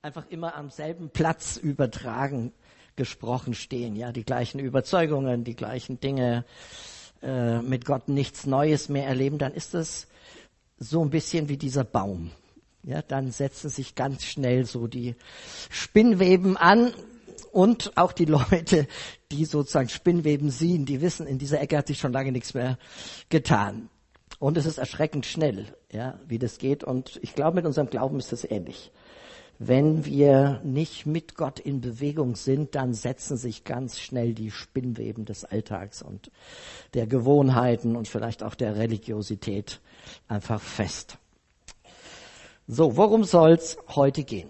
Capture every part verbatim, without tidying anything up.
einfach immer am selben Platz übertragen gesprochen stehen. Ja, die gleichen Überzeugungen, die gleichen Dinge, äh, mit Gott nichts Neues mehr erleben, dann ist das so ein bisschen wie dieser Baum. Ja, dann setzen sich ganz schnell so die Spinnweben an und auch die Leute, die sozusagen Spinnweben sehen, die wissen, in dieser Ecke hat sich schon lange nichts mehr getan. Und es ist erschreckend schnell, ja, wie das geht. Und ich glaube, mit unserem Glauben ist das ähnlich. Wenn wir nicht mit Gott in Bewegung sind, dann setzen sich ganz schnell die Spinnweben des Alltags und der Gewohnheiten und vielleicht auch der Religiosität einfach fest. So, worum soll's heute gehen?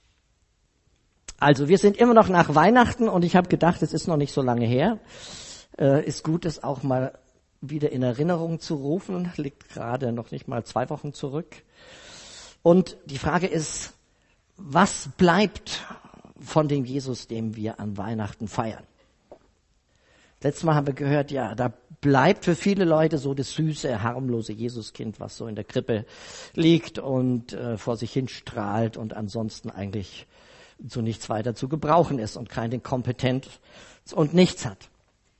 Also, wir sind immer noch nach Weihnachten und ich habe gedacht, es ist noch nicht so lange her. Äh, ist gut, es auch mal wieder in Erinnerung zu rufen. Liegt gerade noch nicht mal zwei Wochen zurück. Und die Frage ist, was bleibt von dem Jesus, den wir an Weihnachten feiern? Letztes Mal haben wir gehört, ja, da bleibt für viele Leute so das süße, harmlose Jesuskind, was so in der Krippe liegt und äh, vor sich hin strahlt und ansonsten eigentlich zu nichts weiter zu gebrauchen ist und keine Kompetenz und nichts hat.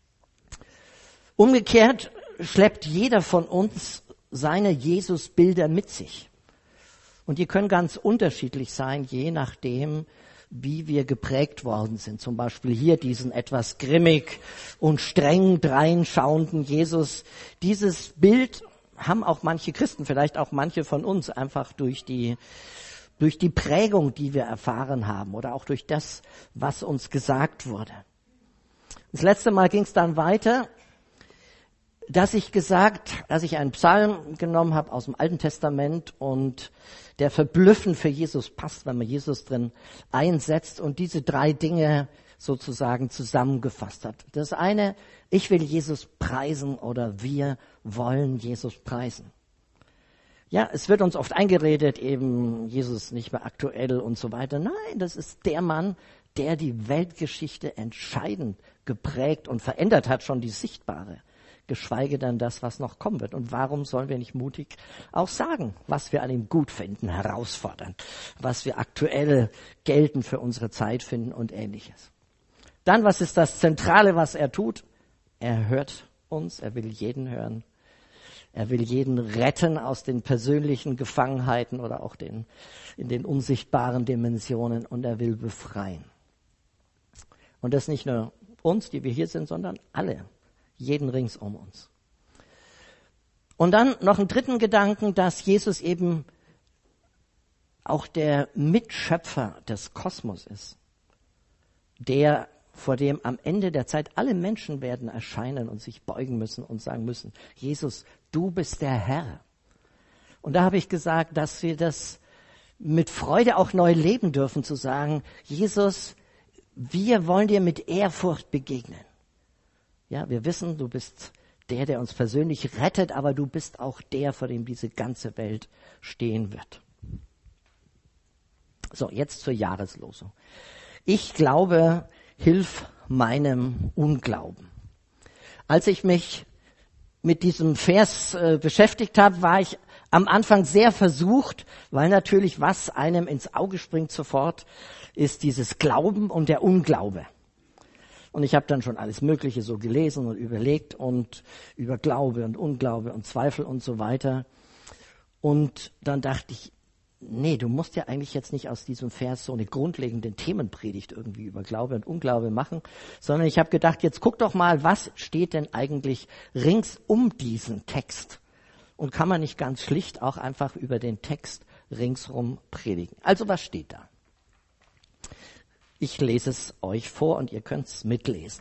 Umgekehrt schleppt jeder von uns seine Jesusbilder mit sich. Und die können ganz unterschiedlich sein, je nachdem, wie wir geprägt worden sind. Zum Beispiel hier diesen etwas grimmig und streng dreinschauenden Jesus. Dieses Bild haben auch manche Christen, vielleicht auch manche von uns, einfach durch die, durch die Prägung, die wir erfahren haben oder auch durch das, was uns gesagt wurde. Das letzte Mal ging es dann weiter, dass ich gesagt, dass ich einen Psalm genommen habe aus dem Alten Testament und der verblüffend für Jesus passt, wenn man Jesus drin einsetzt und diese drei Dinge sozusagen zusammengefasst hat. Das eine, ich will Jesus preisen oder wir wollen Jesus preisen. Ja, es wird uns oft eingeredet, eben Jesus ist nicht mehr aktuell und so weiter. Nein, das ist der Mann, der die Weltgeschichte entscheidend geprägt und verändert hat, schon die sichtbare. Geschweige denn das, was noch kommen wird. Und warum sollen wir nicht mutig auch sagen, was wir an ihm gut finden, herausfordern, was wir aktuell geltend für unsere Zeit finden und Ähnliches. Dann, was ist das Zentrale, was er tut? Er hört uns, er will jeden hören. Er will jeden retten aus den persönlichen Gefangenheiten oder auch den, in den unsichtbaren Dimensionen und er will befreien. Und das nicht nur uns, die wir hier sind, sondern alle. Jeden rings um uns. Und dann noch einen dritten Gedanken, dass Jesus eben auch der Mitschöpfer des Kosmos ist, der, vor dem am Ende der Zeit alle Menschen werden erscheinen und sich beugen müssen und sagen müssen, Jesus, du bist der Herr. Und da habe ich gesagt, dass wir das mit Freude auch neu leben dürfen, zu sagen, Jesus, wir wollen dir mit Ehrfurcht begegnen. Ja, wir wissen, du bist der, der uns persönlich rettet, aber du bist auch der, vor dem diese ganze Welt stehen wird. So, jetzt zur Jahreslosung. Ich glaube, hilf meinem Unglauben. Als ich mich mit diesem Vers äh, beschäftigt habe, war ich am Anfang sehr versucht, weil natürlich, was einem ins Auge springt sofort, ist dieses Glauben und der Unglaube. Und ich habe dann schon alles Mögliche so gelesen und überlegt und über Glaube und Unglaube und Zweifel und so weiter. Und dann dachte ich, nee, du musst ja eigentlich jetzt nicht aus diesem Vers so eine grundlegende Themenpredigt irgendwie über Glaube und Unglaube machen, sondern ich habe gedacht, jetzt guck doch mal, was steht denn eigentlich rings um diesen Text? Und kann man nicht ganz schlicht auch einfach über den Text ringsrum predigen? Also was steht da? Ich lese es euch vor und ihr könnt es mitlesen.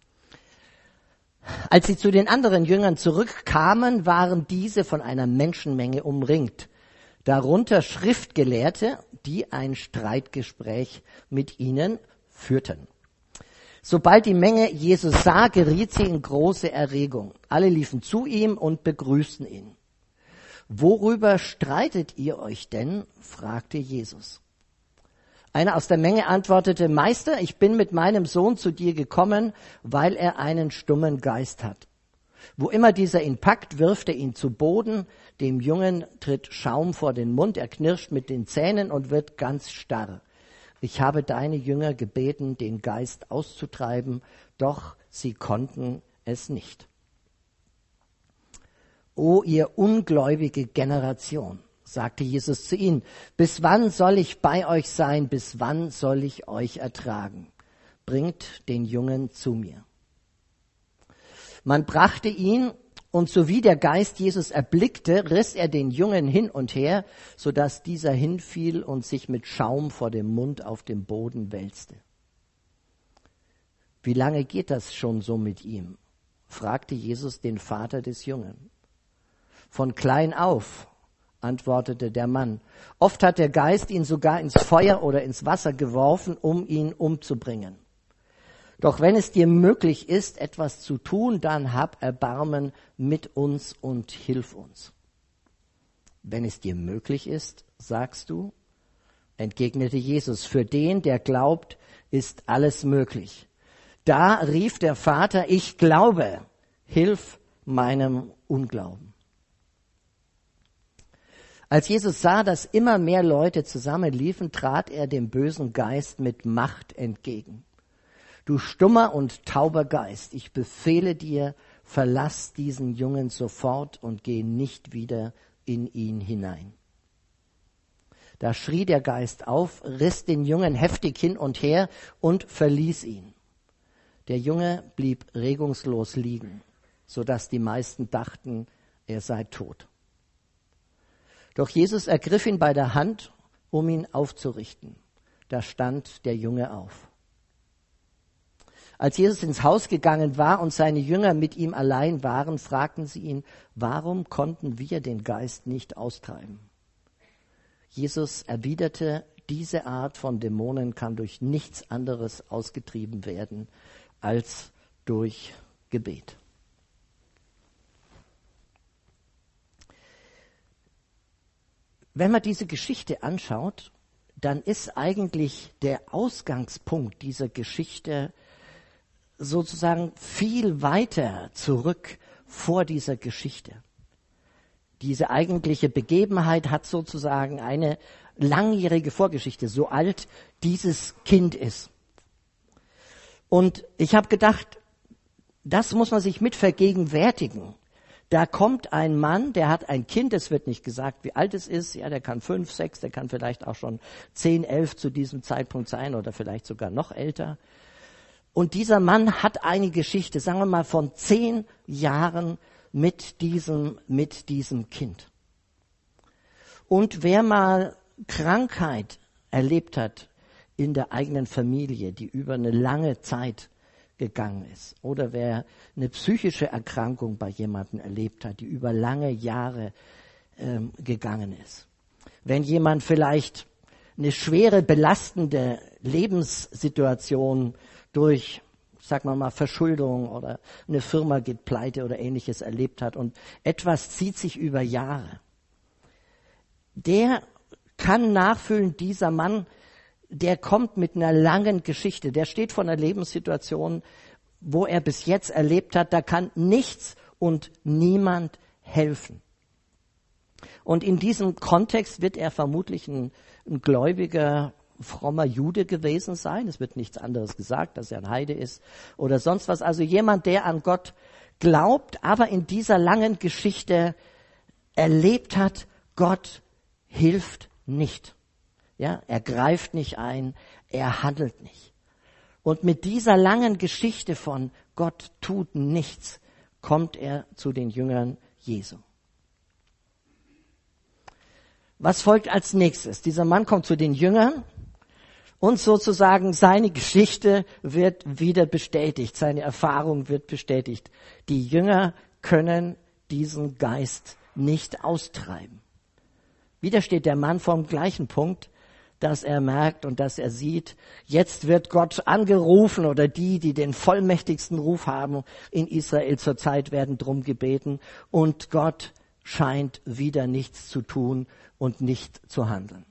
Als sie zu den anderen Jüngern zurückkamen, waren diese von einer Menschenmenge umringt. Darunter Schriftgelehrte, die ein Streitgespräch mit ihnen führten. Sobald die Menge Jesus sah, geriet sie in große Erregung. Alle liefen zu ihm und begrüßten ihn. Worüber streitet ihr euch denn? Fragte Jesus. Einer aus der Menge antwortete, Meister, ich bin mit meinem Sohn zu dir gekommen, weil er einen stummen Geist hat. Wo immer dieser ihn packt, wirft er ihn zu Boden. Dem Jungen tritt Schaum vor den Mund, er knirscht mit den Zähnen und wird ganz starr. ich habe deine Jünger gebeten, den Geist auszutreiben, doch sie konnten es nicht. O ihr ungläubige Generation, sagte Jesus zu ihnen, bis wann soll ich bei euch sein, bis wann soll ich euch ertragen? Bringt den Jungen zu mir. Man brachte ihn, und sowie der Geist Jesus erblickte, riss er den Jungen hin und her, so dass dieser hinfiel und sich mit Schaum vor dem Mund auf dem Boden wälzte. Wie lange geht das schon so mit ihm? Fragte Jesus den Vater des Jungen. Von klein auf, antwortete der Mann. Oft hat der Geist ihn sogar ins Feuer oder ins Wasser geworfen, um ihn umzubringen. Doch wenn es dir möglich ist, etwas zu tun, dann hab Erbarmen mit uns und hilf uns. Wenn es dir möglich ist, sagst du, entgegnete Jesus, für den, der glaubt, ist alles möglich. Da rief der Vater, ich glaube, hilf meinem Unglauben. Als Jesus sah, dass immer mehr Leute zusammenliefen, trat er dem bösen Geist mit Macht entgegen. Du stummer und tauber Geist, ich befehle dir, verlass diesen Jungen sofort und geh nicht wieder in ihn hinein. Da schrie der Geist auf, riss den Jungen heftig hin und her und verließ ihn. Der Junge blieb regungslos liegen, so dass die meisten dachten, er sei tot. Doch Jesus ergriff ihn bei der Hand, um ihn aufzurichten. Da stand der Junge auf. Als Jesus ins Haus gegangen war und seine Jünger mit ihm allein waren, fragten sie ihn, warum konnten wir den Geist nicht austreiben? Jesus erwiderte, diese Art von Dämonen kann durch nichts anderes ausgetrieben werden als durch Gebet. Wenn man diese Geschichte anschaut, dann ist eigentlich der Ausgangspunkt dieser Geschichte sozusagen viel weiter zurück vor dieser Geschichte. Diese eigentliche Begebenheit hat sozusagen eine langjährige Vorgeschichte, so alt dieses Kind ist. Und ich habe gedacht, das muss man sich mit vergegenwärtigen. Da kommt ein Mann, der hat ein Kind, es wird nicht gesagt, wie alt es ist, ja, der kann fünf, sechs, der kann vielleicht auch schon zehn, elf zu diesem Zeitpunkt sein oder vielleicht sogar noch älter. Und dieser Mann hat eine Geschichte, sagen wir mal, von zehn Jahren mit diesem, mit diesem Kind. Und wer mal Krankheit erlebt hat in der eigenen Familie, die über eine lange Zeit gegangen ist, oder wer eine psychische Erkrankung bei jemandem erlebt hat, die über lange Jahre ähm, gegangen ist. Wenn jemand vielleicht eine schwere, belastende Lebenssituation durch, sagen wir mal, Verschuldung oder eine Firma geht pleite oder Ähnliches erlebt hat und etwas zieht sich über Jahre. Der kann nachfühlen, dieser Mann, der kommt mit einer langen Geschichte, der steht vor einer Lebenssituation, wo er bis jetzt erlebt hat, da kann nichts und niemand helfen. Und in diesem Kontext wird er vermutlich ein, ein gläubiger, frommer Jude gewesen sein. Es wird nichts anderes gesagt, dass er ein Heide ist oder sonst was. Also jemand, der an Gott glaubt, aber in dieser langen Geschichte erlebt hat, Gott hilft nicht. Ja, er greift nicht ein, er handelt nicht. Und mit dieser langen Geschichte von Gott tut nichts, kommt er zu den Jüngern Jesu. Was folgt als nächstes? Dieser Mann kommt zu den Jüngern und sozusagen seine Geschichte wird wieder bestätigt, seine Erfahrung wird bestätigt. Die Jünger können diesen Geist nicht austreiben. Wieder steht der Mann vor dem gleichen Punkt, dass er merkt und dass er sieht, jetzt wird Gott angerufen oder die, die den vollmächtigsten Ruf haben in Israel zurzeit, werden drum gebeten und Gott scheint wieder nichts zu tun und nicht zu handeln.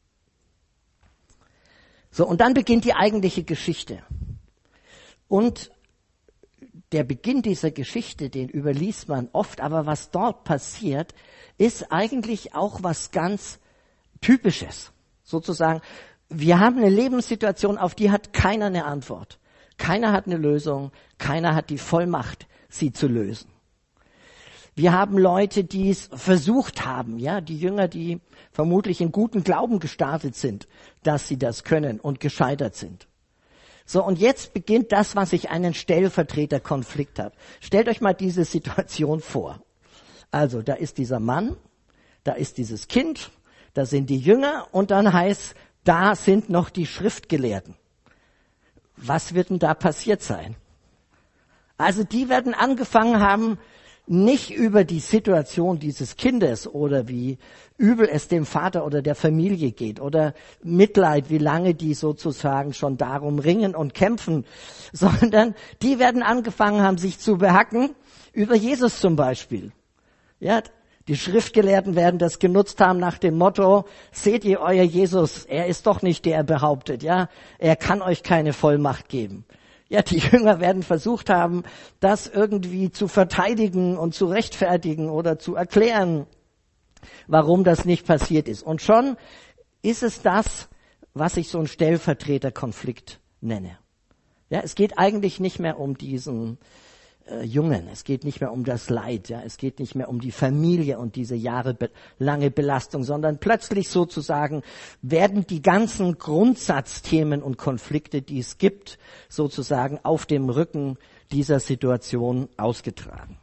So, und dann beginnt die eigentliche Geschichte. Und der Beginn dieser Geschichte, den überliest man oft, aber was dort passiert, ist eigentlich auch was ganz Typisches. Sozusagen, wir haben eine Lebenssituation, auf die hat keiner eine Antwort. Keiner hat eine Lösung, keiner hat die Vollmacht, sie zu lösen. Wir haben Leute, die es versucht haben, ja, die Jünger, die vermutlich in guten Glauben gestartet sind, dass sie das können und gescheitert sind. So, und jetzt beginnt das, was ich einen Stellvertreterkonflikt habe. Stellt euch mal diese Situation vor. Also, da ist dieser Mann, da ist dieses Kind, da sind die Jünger und dann heißt, da sind noch die Schriftgelehrten. Was wird denn da passiert sein? Also, die werden angefangen haben, nicht über die Situation dieses Kindes oder wie übel es dem Vater oder der Familie geht oder Mitleid, wie lange die sozusagen schon darum ringen und kämpfen, sondern die werden angefangen haben, sich zu behacken über Jesus zum Beispiel. Ja, die Schriftgelehrten werden das genutzt haben nach dem Motto, seht ihr euer Jesus, er ist doch nicht der, er behauptet, ja, er kann euch keine Vollmacht geben. Ja, die Jünger werden versucht haben, das irgendwie zu verteidigen und zu rechtfertigen oder zu erklären, warum das nicht passiert ist. Und schon ist es das, was ich so einen Stellvertreterkonflikt nenne. Ja, es geht eigentlich nicht mehr um diesen äh, Jungen, es geht nicht mehr um das Leid, ja, es geht nicht mehr um die Familie und diese jahrelange Belastung, sondern plötzlich sozusagen werden die ganzen Grundsatzthemen und Konflikte, die es gibt, sozusagen auf dem Rücken dieser Situation ausgetragen.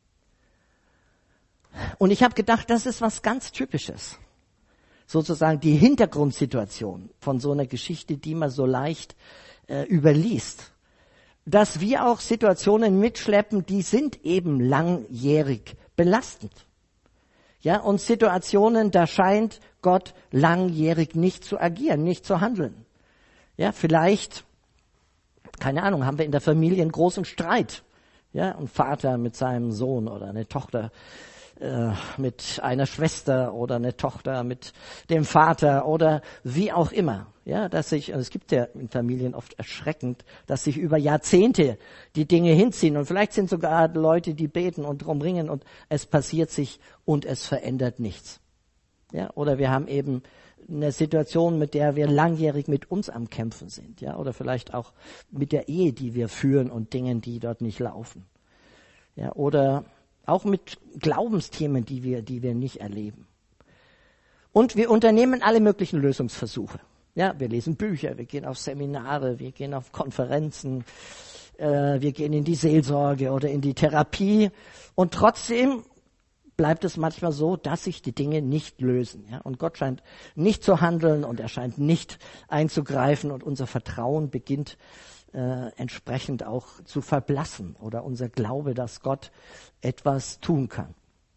Und ich habe gedacht, das ist was ganz Typisches. Sozusagen die Hintergrundsituation von so einer Geschichte, die man so leicht äh, überliest. Dass wir auch Situationen mitschleppen, die sind eben langjährig belastend. Ja, und Situationen, da scheint Gott langjährig nicht zu agieren, nicht zu handeln. Ja, vielleicht, keine Ahnung, haben wir in der Familie einen großen Streit. Ja, ein Vater mit seinem Sohn oder eine Tochter äh, mit einer Schwester oder eine Tochter mit dem Vater oder wie auch immer. Ja, dass sich, es gibt ja in Familien oft erschreckend, dass sich über Jahrzehnte die Dinge hinziehen und vielleicht sind sogar Leute, die beten und drum ringen und es passiert sich und es verändert nichts. Ja, oder wir haben eben eine Situation, mit der wir langjährig mit uns am Kämpfen sind, ja, oder vielleicht auch mit der Ehe, die wir führen und Dingen, die dort nicht laufen. Ja, oder auch mit Glaubensthemen, die wir, die wir nicht erleben. Und wir unternehmen alle möglichen Lösungsversuche. Ja, wir lesen Bücher, wir gehen auf Seminare, wir gehen auf Konferenzen, äh, wir gehen in die Seelsorge oder in die Therapie. Und trotzdem bleibt es manchmal so, dass sich die Dinge nicht lösen. Ja? Und Gott scheint nicht zu handeln und er scheint nicht einzugreifen und unser Vertrauen beginnt äh, entsprechend auch zu verblassen oder unser Glaube, dass Gott etwas tun kann.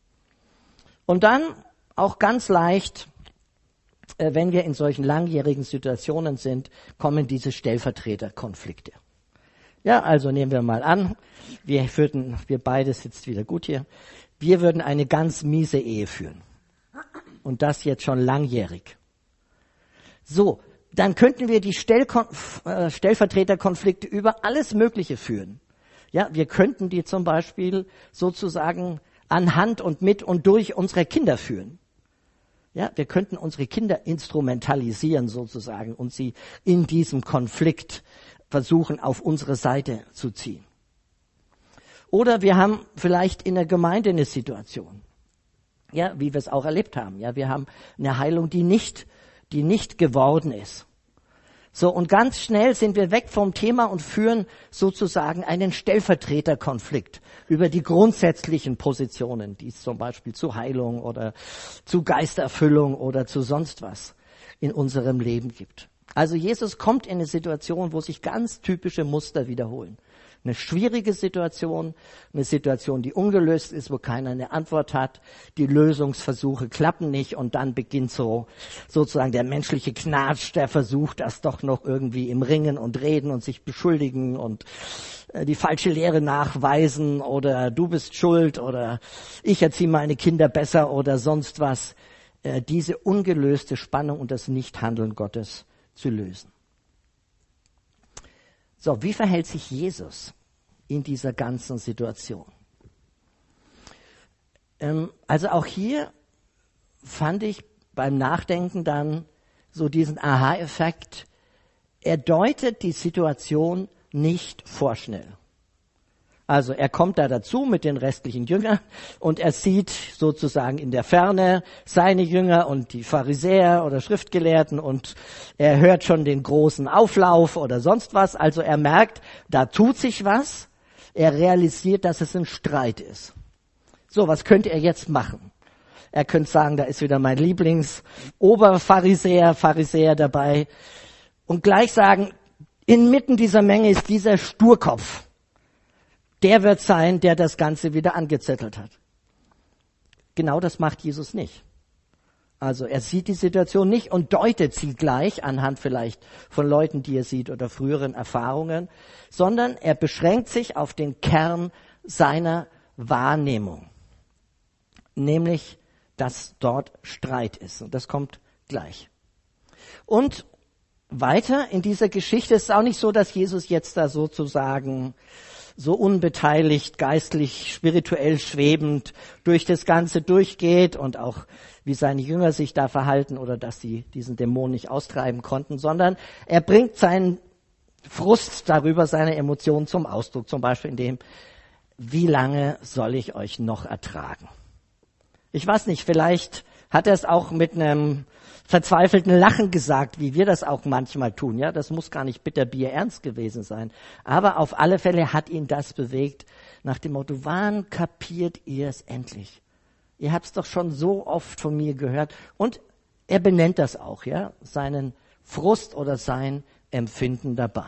Und dann auch ganz leicht, wenn wir in solchen langjährigen Situationen sind, kommen diese Stellvertreterkonflikte. Ja, also nehmen wir mal an, wir würden, wir beide sitzt wieder gut hier, wir würden eine ganz miese Ehe führen. Und das jetzt schon langjährig. So, dann könnten wir die Stellkonf- äh, Stellvertreterkonflikte über alles Mögliche führen. Ja, wir könnten die zum Beispiel sozusagen anhand und mit und durch unsere Kinder führen. Ja, wir könnten unsere Kinder instrumentalisieren sozusagen und sie in diesem Konflikt versuchen, auf unsere Seite zu ziehen. Oder wir haben vielleicht in der Gemeinde eine Situation, ja, wie wir es auch erlebt haben. Ja, wir haben eine Heilung, die nicht, die nicht geworden ist. So, und ganz schnell sind wir weg vom Thema und führen sozusagen einen Stellvertreterkonflikt über die grundsätzlichen Positionen, die es zum Beispiel zu Heilung oder zu Geisterfüllung oder zu sonst was in unserem Leben gibt. Also Jesus kommt in eine Situation, wo sich ganz typische Muster wiederholen. Eine schwierige Situation, eine Situation, die ungelöst ist, wo keiner eine Antwort hat. Die Lösungsversuche klappen nicht und dann beginnt so sozusagen der menschliche Knatsch, der versucht, das doch noch irgendwie im Ringen und Reden und sich beschuldigen und äh, die falsche Lehre nachweisen oder du bist schuld oder ich erziehe meine Kinder besser oder sonst was. Äh, diese ungelöste Spannung und das Nichthandeln Gottes zu lösen. So, wie verhält sich Jesus in dieser ganzen Situation? Ähm, also auch hier fand ich beim Nachdenken dann so diesen Aha-Effekt. Er deutet die Situation nicht vorschnell. Also er kommt da dazu mit den restlichen Jüngern und er sieht sozusagen in der Ferne seine Jünger und die Pharisäer oder Schriftgelehrten und er hört schon den großen Auflauf oder sonst was. Also er merkt, da tut sich was. Er realisiert, dass es ein Streit ist. So, was könnte er jetzt machen? Er könnte sagen, da ist wieder mein Lieblings-Oberpharisäer, Pharisäer dabei und gleich sagen, inmitten dieser Menge ist dieser Sturkopf. Der wird sein, der das Ganze wieder angezettelt hat. Genau das macht Jesus nicht. Also er sieht die Situation nicht und deutet sie gleich anhand vielleicht von Leuten, die er sieht oder früheren Erfahrungen, sondern er beschränkt sich auf den Kern seiner Wahrnehmung. Nämlich, dass dort Streit ist. Und das kommt gleich. Und weiter in dieser Geschichte ist es auch nicht so, dass Jesus jetzt da sozusagen so unbeteiligt, geistlich, spirituell schwebend durch das Ganze durchgeht und auch wie seine Jünger sich da verhalten oder dass sie diesen Dämon nicht austreiben konnten, sondern er bringt seinen Frust darüber, seine Emotionen zum Ausdruck, zum Beispiel in dem, wie lange soll ich euch noch ertragen? Ich weiß nicht, vielleicht hat er es auch mit einem verzweifelten Lachen gesagt, wie wir das auch manchmal tun. Ja, das muss gar nicht bitterbier ernst gewesen sein. Aber auf alle Fälle hat ihn das bewegt, nach dem Motto, wann kapiert ihr es endlich? Ihr habt es doch schon so oft von mir gehört. Und er benennt das auch, ja, seinen Frust oder sein Empfinden dabei.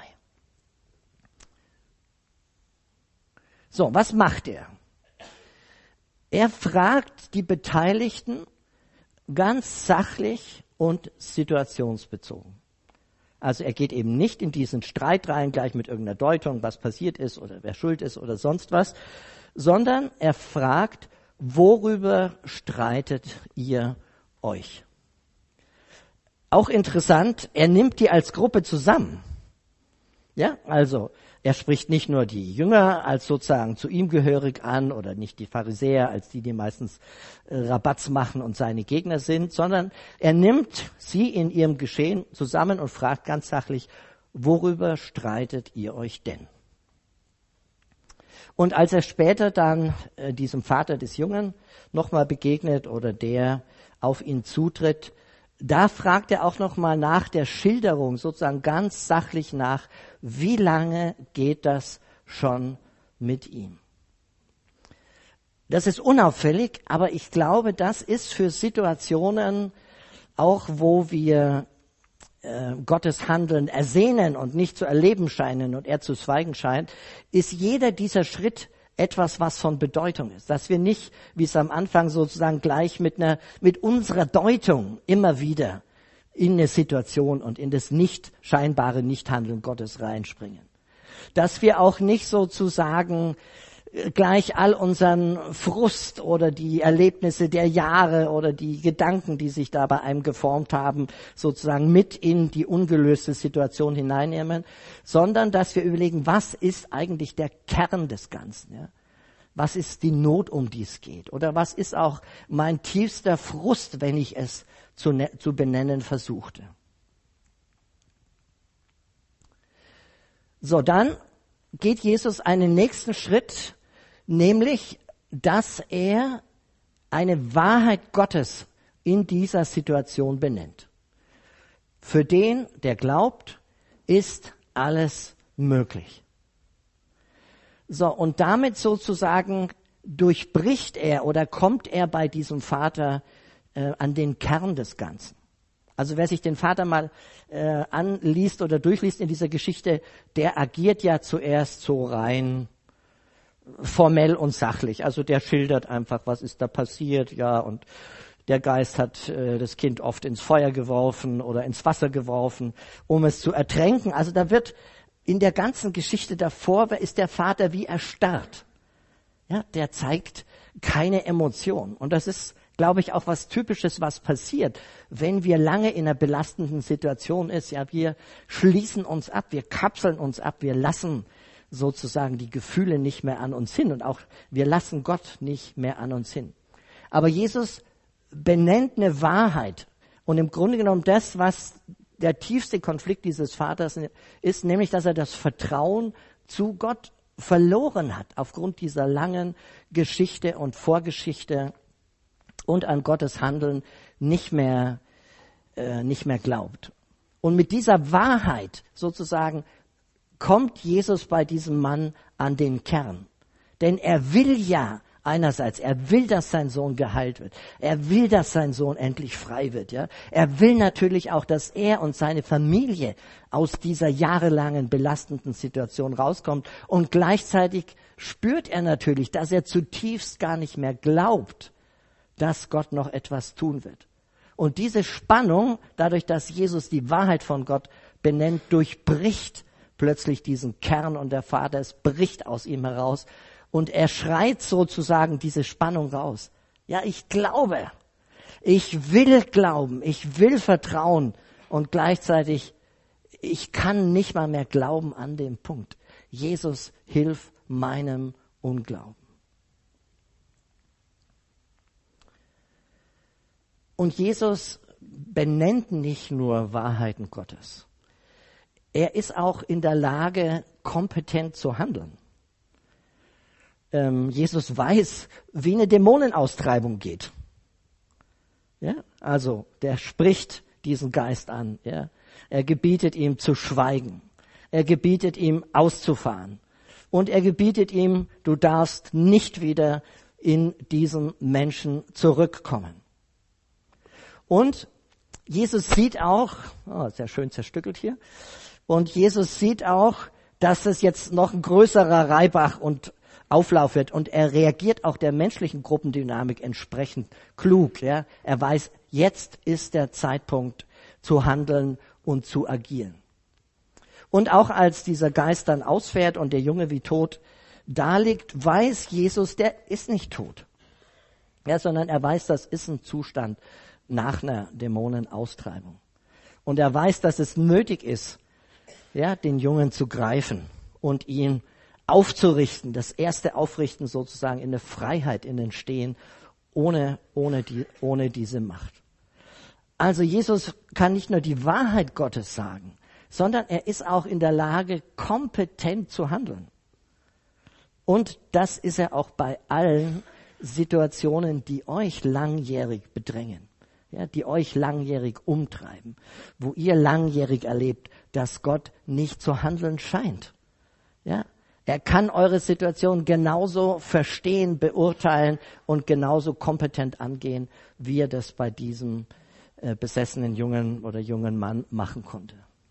So, was macht er? Er fragt die Beteiligten ganz sachlich und situationsbezogen. Also er geht eben nicht in diesen Streit rein, gleich mit irgendeiner Deutung, was passiert ist oder wer schuld ist oder sonst was, sondern er fragt, worüber streitet ihr euch? Auch interessant, er nimmt die als Gruppe zusammen. Ja, also er spricht nicht nur die Jünger als sozusagen zu ihm gehörig an oder nicht die Pharisäer als die, die meistens äh, Rabatz machen und seine Gegner sind, sondern er nimmt sie in ihrem Geschehen zusammen und fragt ganz sachlich, worüber streitet ihr euch denn? Und als er später dann äh, diesem Vater des Jungen nochmal begegnet oder der auf ihn zutritt, da fragt er auch nochmal nach der Schilderung, sozusagen ganz sachlich nach, wie lange geht das schon mit ihm? Das ist unauffällig, aber ich glaube, das ist für Situationen, auch wo wir äh, Gottes Handeln ersehnen und nicht zu erleben scheinen und er zu schweigen scheint, ist jeder dieser Schritt etwas, was von Bedeutung ist. Dass wir nicht, wie es am Anfang sozusagen gleich mit einer, mit unserer Deutung immer wieder in eine Situation und in das nicht scheinbare Nichthandeln Gottes reinspringen. Dass wir auch nicht sozusagen gleich all unseren Frust oder die Erlebnisse der Jahre oder die Gedanken, die sich da bei einem geformt haben, sozusagen mit in die ungelöste Situation hineinnehmen, sondern dass wir überlegen, was ist eigentlich der Kern des Ganzen? Ja? Was ist die Not, um die es geht? Oder was ist auch mein tiefster Frust, wenn ich es zu, ne- zu benennen versuchte? So, dann geht Jesus einen nächsten Schritt, nämlich, dass er eine Wahrheit Gottes in dieser Situation benennt. Für den, der glaubt, ist alles möglich. So, und damit sozusagen durchbricht er oder kommt er bei diesem Vater äh, an den Kern des Ganzen. Also wer sich den Vater mal äh, anliest oder durchliest in dieser Geschichte, der agiert ja zuerst so rein formell und sachlich. Also der schildert einfach, was ist da passiert, ja, und der Geist hat äh, das Kind oft ins Feuer geworfen oder ins Wasser geworfen, um es zu ertränken. Also da wird in der ganzen Geschichte davor, ist der Vater wie erstarrt. Ja, der zeigt keine Emotion. Und das ist, glaube ich, auch was Typisches, was passiert, wenn wir lange in einer belastenden Situation ist. Ja, wir schließen uns ab, wir kapseln uns ab, wir lassen sozusagen die Gefühle nicht mehr an uns hin und auch wir lassen Gott nicht mehr an uns hin. Aber Jesus benennt eine Wahrheit Und im Grunde genommen das, was der tiefste Konflikt dieses Vaters ist, nämlich, dass er das Vertrauen zu Gott verloren hat, aufgrund dieser langen Geschichte und Vorgeschichte und an Gottes Handeln nicht mehr, äh, nicht mehr glaubt. Und mit dieser Wahrheit sozusagen kommt Jesus bei diesem Mann an den Kern. Denn er will ja einerseits, er will, dass sein Sohn geheilt wird. Er will, dass sein Sohn endlich frei wird. Ja? Er will natürlich auch, dass er und seine Familie aus dieser jahrelangen belastenden Situation rauskommt. Und gleichzeitig spürt er natürlich, dass er zutiefst gar nicht mehr glaubt, dass Gott noch etwas tun wird. Und diese Spannung, dadurch, dass Jesus die Wahrheit von Gott benennt, durchbricht plötzlich diesen Kern und der Vater, es bricht aus ihm heraus. Und er schreit sozusagen diese Spannung raus. Ja, ich glaube, ich will glauben, ich will vertrauen und gleichzeitig, ich kann nicht mal mehr glauben an dem Punkt. Jesus, hilf meinem Unglauben. Und Jesus benennt nicht nur Wahrheiten Gottes. Er ist auch in der Lage, kompetent zu handeln. Ähm, Jesus weiß, wie eine Dämonenaustreibung geht. Ja, also der spricht diesen Geist an. Ja, er gebietet ihm zu schweigen. Er gebietet ihm auszufahren. Und er gebietet ihm, du darfst nicht wieder in diesen Menschen zurückkommen. Und Jesus sieht auch, oh, sehr schön zerstückelt hier, und Jesus sieht auch, dass es jetzt noch ein größerer Reibach und Auflauf wird. Und er reagiert auch der menschlichen Gruppendynamik entsprechend klug. Ja? Er weiß, jetzt ist der Zeitpunkt zu handeln und zu agieren. Und auch als dieser Geist dann ausfährt und der Junge wie tot daliegt, weiß Jesus, der ist nicht tot. Ja, sondern er weiß, das ist ein Zustand nach einer Dämonenaustreibung. Und er weiß, dass es nötig ist, ja, den Jungen zu greifen und ihn aufzurichten, das erste Aufrichten sozusagen in der Freiheit, in den Stehen, ohne, ohne, die, ohne diese Macht. Also Jesus kann nicht nur die Wahrheit Gottes sagen, sondern er ist auch in der Lage, kompetent zu handeln. Und das ist er auch bei allen Situationen, die euch langjährig bedrängen, ja, die euch langjährig umtreiben, wo ihr langjährig erlebt, dass Gott nicht zu handeln scheint. Ja, er kann eure Situation genauso verstehen, beurteilen und genauso kompetent angehen, wie er das bei diesem äh, besessenen jungen oder jungen Mann machen konnte.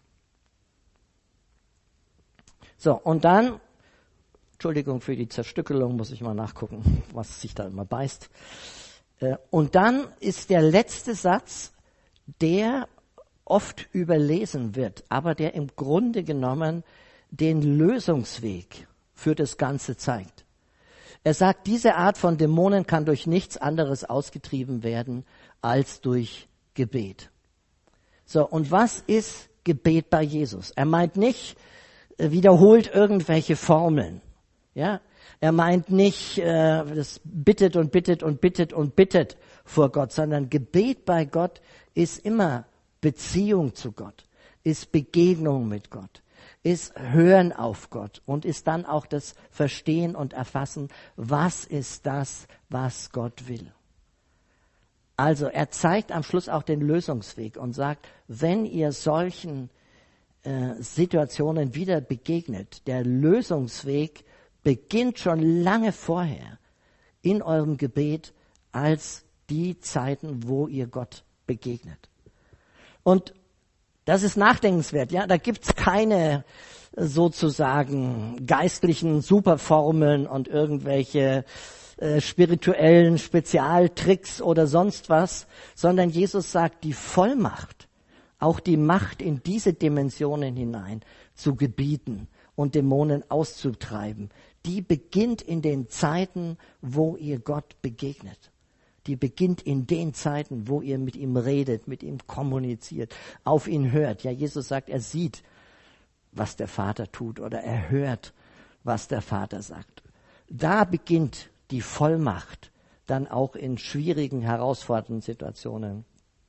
So, und dann, Entschuldigung für die Zerstückelung, muss ich mal nachgucken, was sich da immer beißt. Äh, und dann ist der letzte Satz, der oft überlesen wird, aber der im Grunde genommen den Lösungsweg für das Ganze zeigt. Er sagt, diese Art von Dämonen kann durch nichts anderes ausgetrieben werden als durch Gebet. So, und was ist Gebet bei Jesus? Er meint nicht, äh, wiederholt irgendwelche Formeln. Ja, er meint nicht, äh, das bittet und bittet und bittet und bittet vor Gott, sondern Gebet bei Gott ist immer Beziehung zu Gott, ist Begegnung mit Gott, ist Hören auf Gott und ist dann auch das Verstehen und Erfassen, was ist das, was Gott will. Also er zeigt am Schluss auch den Lösungsweg und sagt, wenn ihr solchen äh, Situationen wieder begegnet, der Lösungsweg beginnt schon lange vorher in eurem Gebet als die Zeiten, wo ihr Gott begegnet. Und das ist nachdenkenswert, ja. Da gibt's keine sozusagen geistlichen Superformeln und irgendwelche äh, spirituellen Spezialtricks oder sonst was, sondern Jesus sagt, die Vollmacht, auch die Macht in diese Dimensionen hinein zu gebieten und Dämonen auszutreiben, die beginnt in den Zeiten, wo ihr Gott begegnet. Die beginnt in den Zeiten, wo ihr mit ihm redet, mit ihm kommuniziert, auf ihn hört. Ja, Jesus sagt, er sieht, was der Vater tut oder er hört, was der Vater sagt. Da beginnt die Vollmacht dann auch in schwierigen, herausfordernden Situationen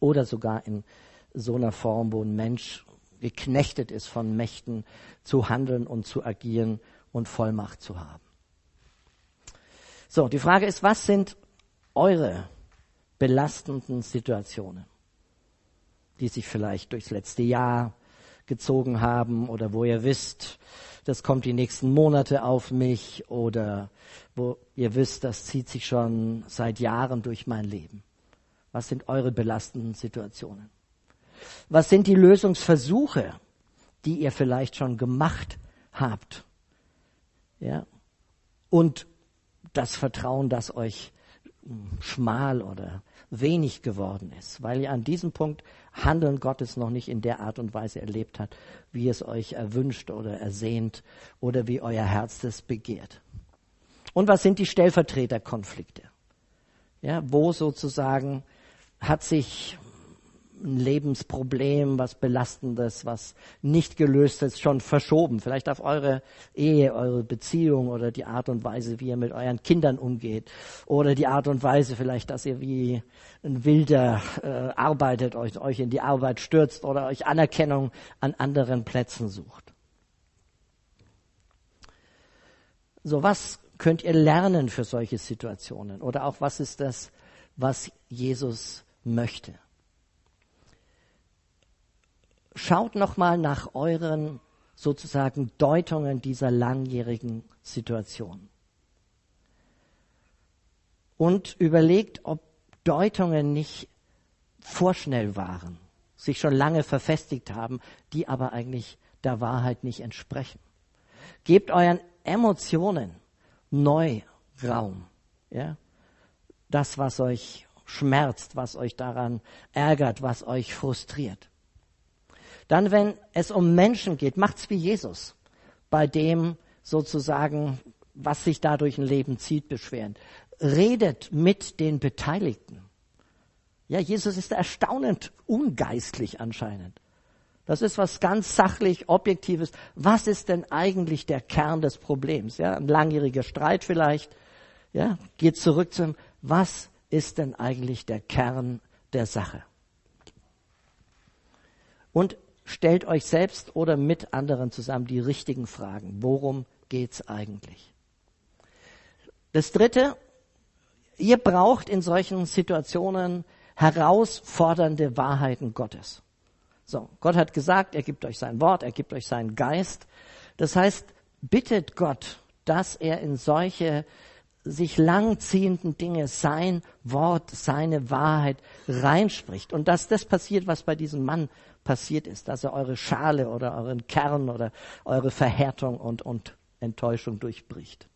oder sogar in so einer Form, wo ein Mensch geknechtet ist von Mächten, zu handeln und zu agieren und Vollmacht zu haben. So, die Frage ist, was sind eure belastenden Situationen, die sich vielleicht durchs letzte Jahr gezogen haben oder wo ihr wisst, das kommt die nächsten Monate auf mich oder wo ihr wisst, das zieht sich schon seit Jahren durch mein Leben. Was sind eure belastenden Situationen? Was sind die Lösungsversuche, die ihr vielleicht schon gemacht habt? Ja? Und das Vertrauen, das euch schmal oder wenig geworden ist, weil ihr an diesem Punkt Handeln Gottes noch nicht in der Art und Weise erlebt habt, wie es euch erwünscht oder ersehnt oder wie euer Herz das begehrt. Und was sind die Stellvertreterkonflikte? Ja, wo sozusagen hat sich ein Lebensproblem, was Belastendes, was nicht gelöst ist, schon verschoben. Vielleicht auf eure Ehe, eure Beziehung oder die Art und Weise, wie ihr mit euren Kindern umgeht. Oder die Art und Weise vielleicht, dass ihr wie ein Wilder äh, arbeitet, euch, euch in die Arbeit stürzt oder euch Anerkennung an anderen Plätzen sucht. So, was könnt ihr lernen für solche Situationen? Oder auch, was ist das, was Jesus möchte? Schaut nochmal nach euren sozusagen Deutungen dieser langjährigen Situation. Und überlegt, ob Deutungen nicht vorschnell waren, sich schon lange verfestigt haben, die aber eigentlich der Wahrheit nicht entsprechen. Gebt euren Emotionen neu Raum. Ja? Das, was euch schmerzt, was euch daran ärgert, was euch frustriert. Dann, wenn es um Menschen geht, macht's wie Jesus, bei dem sozusagen, was sich da durch ein Leben zieht, beschweren. Redet mit den Beteiligten. Ja, Jesus ist erstaunend ungeistlich anscheinend. Das ist was ganz sachlich, Objektives. Was ist denn eigentlich der Kern des Problems? Ja, ein langjähriger Streit vielleicht. Ja, geht zurück zum, was ist denn eigentlich der Kern der Sache? Und stellt euch selbst oder mit anderen zusammen die richtigen Fragen. Worum geht's eigentlich? Das Dritte, ihr braucht in solchen Situationen herausfordernde Wahrheiten Gottes. So, Gott hat gesagt, er gibt euch sein Wort, er gibt euch seinen Geist. Das heißt, bittet Gott, dass er in solche sich langziehenden Dinge sein Wort, seine Wahrheit reinspricht. Und dass das passiert, was bei diesem Mann passiert ist, dass er eure Schale oder euren Kern oder eure Verhärtung und, und Enttäuschung durchbricht.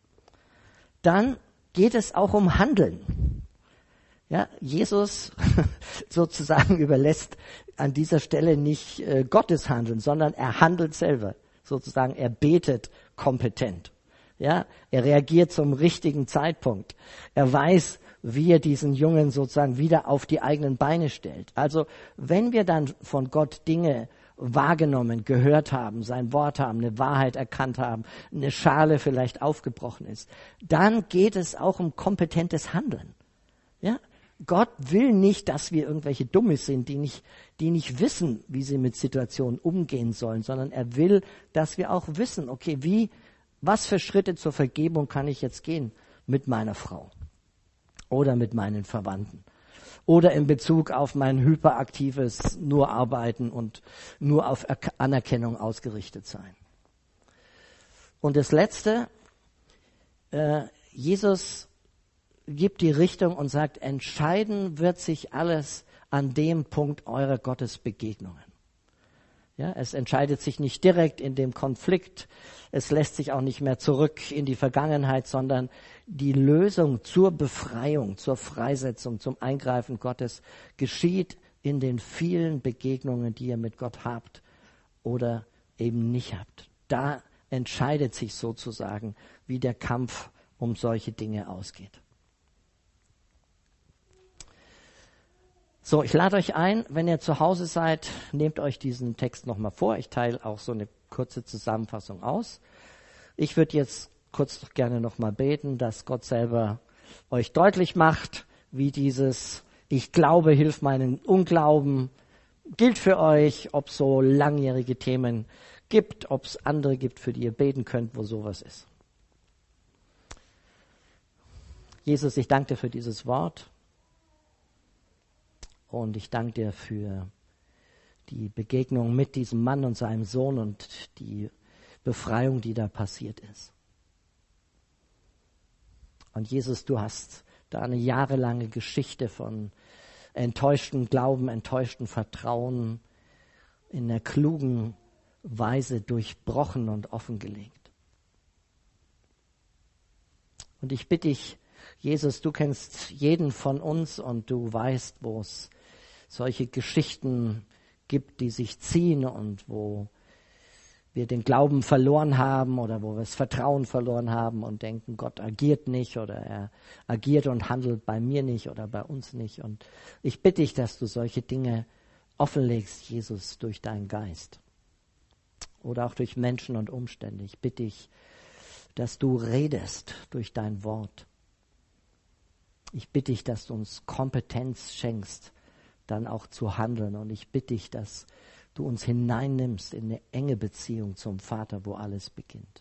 Dann geht es auch um Handeln. Ja, Jesus sozusagen überlässt an dieser Stelle nicht äh, Gottes Handeln, sondern er handelt selber. Sozusagen, er betet kompetent. Ja, er reagiert zum richtigen Zeitpunkt. Er weiß, wie er diesen Jungen sozusagen wieder auf die eigenen Beine stellt. Also, wenn wir dann von Gott Dinge wahrgenommen, gehört haben, sein Wort haben, eine Wahrheit erkannt haben, eine Schale vielleicht aufgebrochen ist, dann geht es auch um kompetentes Handeln. Ja, Gott will nicht, dass wir irgendwelche Dumme sind, die nicht, die nicht wissen, wie sie mit Situationen umgehen sollen, sondern er will, dass wir auch wissen, okay, wie, was für Schritte zur Vergebung kann ich jetzt gehen mit meiner Frau oder mit meinen Verwandten oder in Bezug auf mein hyperaktives nur arbeiten und nur auf Anerkennung ausgerichtet sein. Und das Letzte, äh, Jesus gibt die Richtung und sagt, entscheiden wird sich alles an dem Punkt eurer Gottesbegegnungen. Ja, es entscheidet sich nicht direkt in dem Konflikt, es lässt sich auch nicht mehr zurück in die Vergangenheit, sondern die Lösung zur Befreiung, zur Freisetzung, zum Eingreifen Gottes geschieht in den vielen Begegnungen, die ihr mit Gott habt oder eben nicht habt. Da entscheidet sich sozusagen, wie der Kampf um solche Dinge ausgeht. So, ich lade euch ein, wenn ihr zu Hause seid, nehmt euch diesen Text nochmal vor. Ich teile auch so eine kurze Zusammenfassung aus. Ich würde jetzt kurz gerne nochmal beten, dass Gott selber euch deutlich macht, wie dieses Ich glaube, hilf meinen Unglauben. Gilt für euch, ob es so langjährige Themen gibt, ob es andere gibt, für die ihr beten könnt, wo sowas ist. Jesus, ich danke dir für dieses Wort und ich danke dir für die Begegnung mit diesem Mann und seinem Sohn und die Befreiung, die da passiert ist. Und Jesus, du hast da eine jahrelange Geschichte von enttäuschtem Glauben, enttäuschtem Vertrauen in einer klugen Weise durchbrochen und offengelegt. Und ich bitte dich, Jesus, du kennst jeden von uns und du weißt, wo es solche Geschichten gibt, die sich ziehen und wo wir den Glauben verloren haben oder wo wir das Vertrauen verloren haben und denken, Gott agiert nicht oder er agiert und handelt bei mir nicht oder bei uns nicht. Und ich bitte dich, dass du solche Dinge offenlegst, Jesus, durch deinen Geist oder auch durch Menschen und Umstände. Ich bitte dich, dass du redest durch dein Wort. Ich bitte dich, dass du uns Kompetenz schenkst, dann auch zu handeln. Und ich bitte dich, dass du uns hineinnimmst in eine enge Beziehung zum Vater, wo alles beginnt.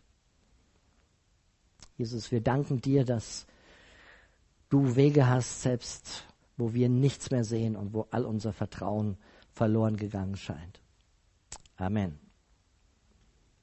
Jesus, wir danken dir, dass du Wege hast, selbst wo wir nichts mehr sehen und wo all unser Vertrauen verloren gegangen scheint. Amen.